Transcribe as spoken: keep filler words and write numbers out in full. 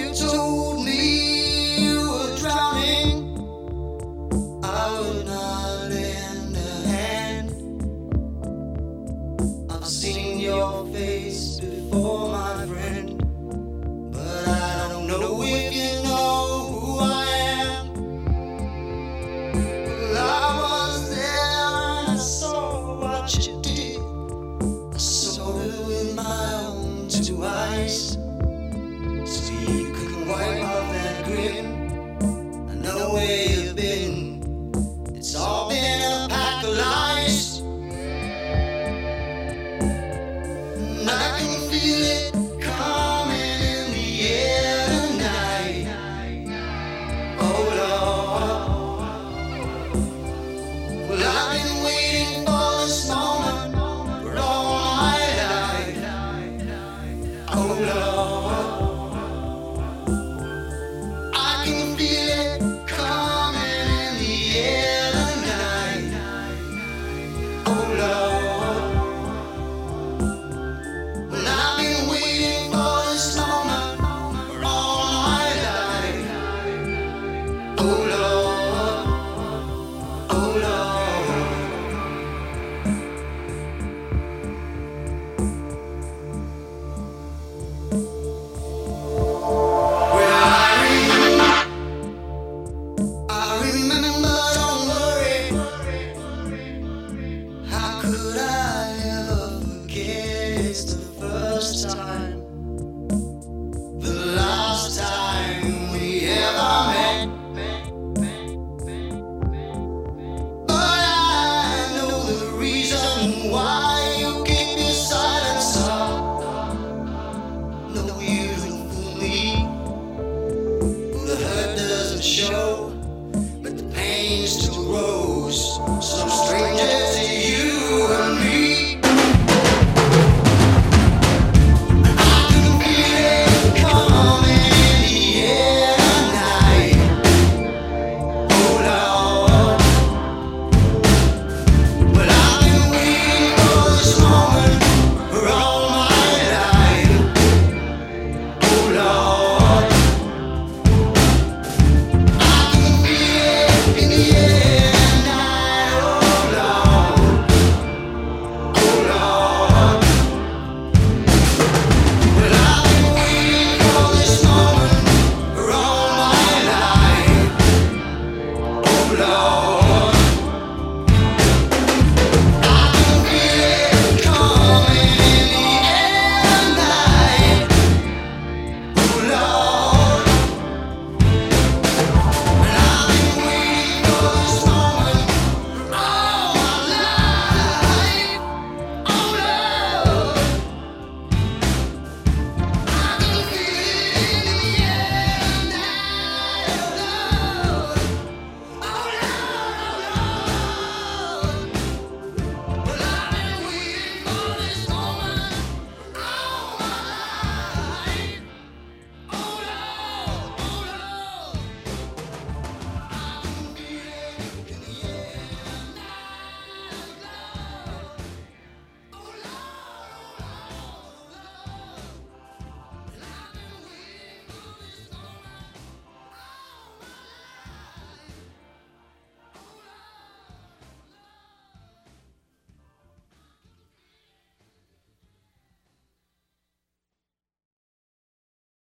told me you were drowning, I would not lend a hand. I've seen your face before, my friend, but I don't know if you know who I am. Well, I was there and I saw what you did. I saw it with my own two eyes. So you can wipe off that grin. I know where you've been. It's all been a pack of lies. And I can feel it coming in the air tonight. Oh Lord. Well, I've been waiting for this moment for all my life. Oh Lord. I can feel it coming in the air tonight. Oh Lord. Well, I've been waiting for this moment for all my life. Oh Lord. Oh Lord. Well, I I remember, don't worry. How could I ever forget? It's the first time, the last time we ever met. But I know the reason why you keep your silence up. No, you